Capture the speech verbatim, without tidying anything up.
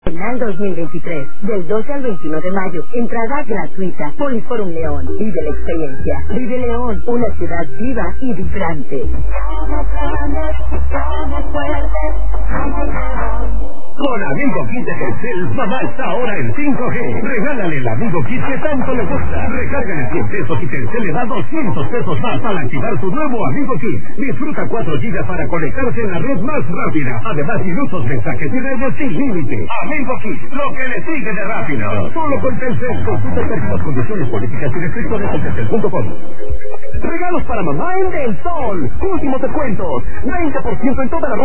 Final dos mil veintitrés, del doce al veintiuno de mayo, entrada gratuita. Poliforum León, vive la experiencia. Vive León, una ciudad viva y vibrante. Somos grandes, somos fuertes, somos León. Con Amigo Kit de Telcel, mamá está ahora en cinco G. Regálale el Amigo Kit que tanto le gusta. Recárgale cien pesos y Telcel le da doscientos pesos más para activar su nuevo Amigo Kit. Disfruta cuatro gigas para conectarse en la red más rápida. Además, minutos, mensajes y redes sin límite. Amigo Kit, lo que le sigue de rápido. Solo con Telcel. Consulta términos, condiciones, políticas y restricciones en telcel punto com. Regalos para mamá en Del Sol. Últimos descuentos. veinte por ciento en toda la